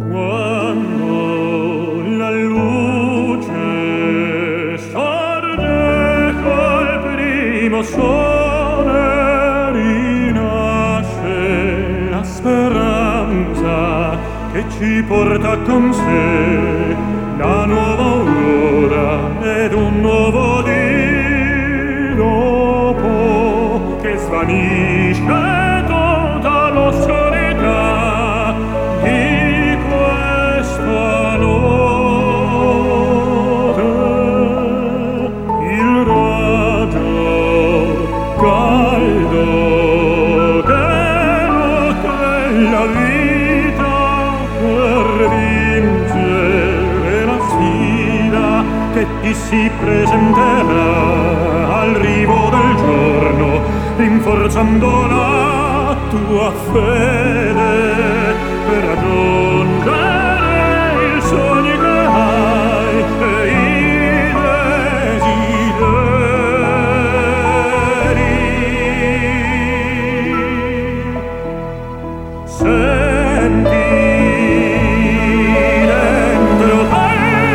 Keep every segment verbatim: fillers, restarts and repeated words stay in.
Quando la luce sorge col primo sole, rinasce la speranza che ci porta con sé la nuova aurora ed un nuovo dì dopo che svanisce tutta l'oscurità di questa notte. Il raggio caldo che nutre la vita per vincere la sfida che ti si presenterà al rivo del giorno, rinforzando la tua fede per raggiungere il sogno che hai e i desideri. Senti dentro te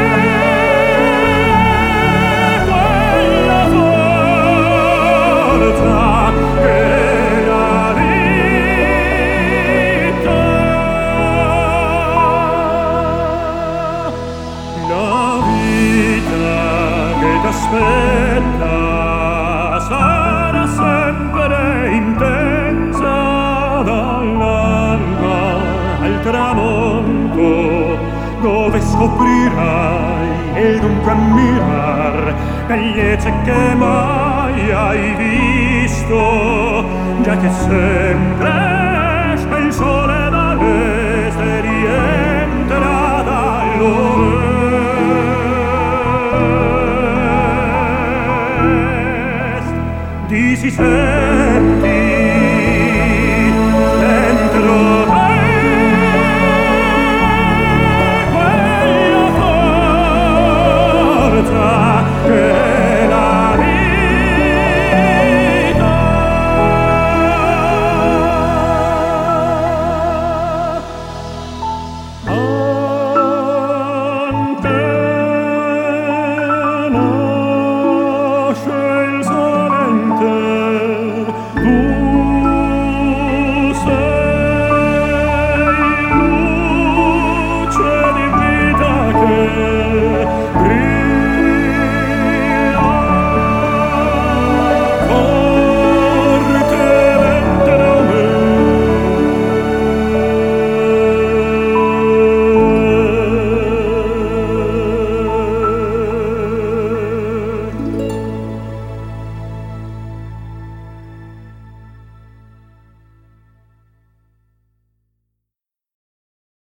quella forza che è la vita. La vita che t'aspetta sarà sempre intensa, dall'alba al tramonto, dove scoprirai e dunque ammirar bellezze che mai hai visto, già che sempre esce il sole